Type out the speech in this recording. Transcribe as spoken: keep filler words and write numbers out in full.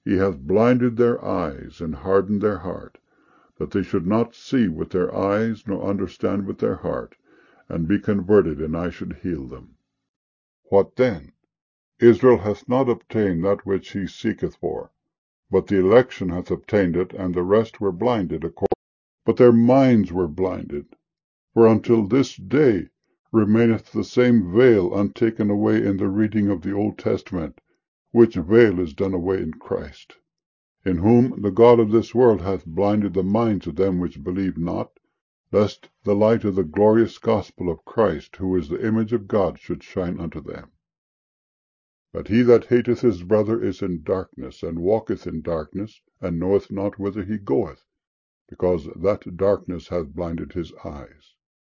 He hath blinded their eyes, and hardened their heart, that they should not see with their eyes, nor understand with their heart, and be converted, and I should heal them. What then? Israel hath not obtained that which he seeketh for, but the election hath obtained it, and the rest were blinded. But their minds were blinded. For until this day remaineth the same veil untaken away in the reading of the Old Testament, which veil is done away in Christ, in whom the God of this world hath blinded the minds of them which believe not, lest the light of the glorious gospel of Christ, who is the image of God, should shine unto them. But he that hateth his brother is in darkness, and walketh in darkness, and knoweth not whither he goeth, because that darkness hath blinded his eyes.